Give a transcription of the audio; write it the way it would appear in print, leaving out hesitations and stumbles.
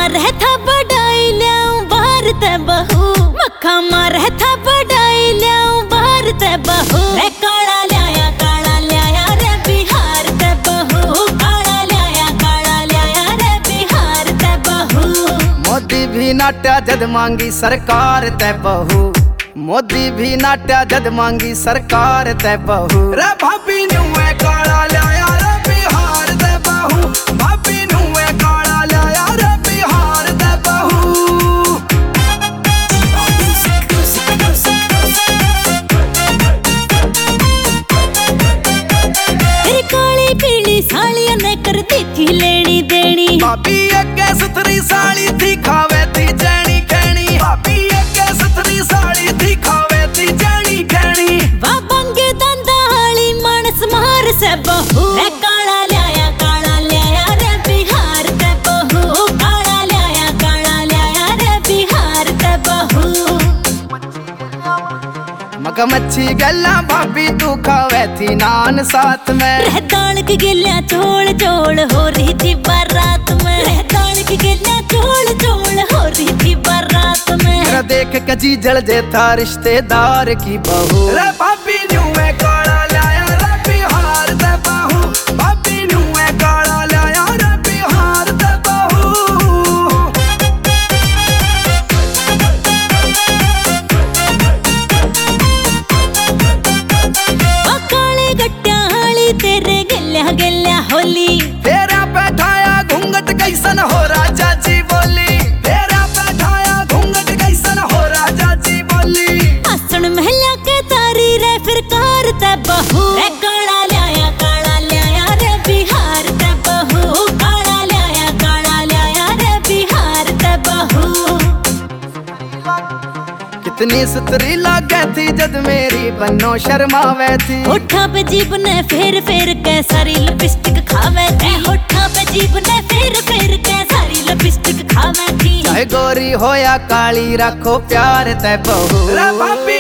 मारे था बढ़ाई लियाऊं बाहर ते बहू, मक्खा मारे था बढ़ाई लियाऊं बाहर ते बहू। रे काला लिया रे बिहार ते बहू, काला लिया रे बिहार ते बहू। मोदी भी नाट्या जद मांगी सरकार ते बहू, मोदी भी नाट्या जद मांगी सरकार ते बहू। रे भाभी नुए काला लिया रे बिहार ते बहू, भाभी नुए काला लिया रे बिहार ते बहू। तेरी काली पीली सालियां ने कर दी थी लेनी देनी, भाभी एक सुथरी साड़ी थी खावे थी जैनी खैनी, भाभी एक सुथरी साड़ी थी खावे थी जैनी खैनी। वाह बंगे दंदाली मानस मार से बहू। रे काला लिया रे बिहार ते बहू, काला लिया रे बिहार ते बहू। मका मच्छी गल्ला भाभी तू खावे थी नान साथ में, रह दाल की गिल्लियां चोल चोल हो रही थी बारात में, रह दाल की गिल्लियां चोल चोल हो रही थी बारात में। मेरा देख के जी जल देता रिश्तेदार की बहू। रे भाभी नुए काला लिया रे बिहार ते बहू, भाभी नुए काला लिया रे बिहार ते बहू। काले गट्टिया हाली तेरे गिल्लिया गिल्लिया होली, तेरा बैठाया घूंघट कैसन हो राजा जी बोली, तेरा बैठाया घूंघट कैसन हो राजा जी बोली। आसन महल्या के तारी रे फिर कार ते बहू। रे काला लिया रे बिहार ते बहू, काला लिया रे बिहार ते बहू। कितनी सुतरी लागे थी जद मेरी बन्नो शर्मावे थी, होठा पे जीभ ने फेर फेर के सारी लिपस्टिक खावे थी, होठा पे जीभ ने फेर फेर के सारी लिपस्टिक खावे थी। चाहे गोरी हो या काली रखो प्यार ते बहू। रे भाभी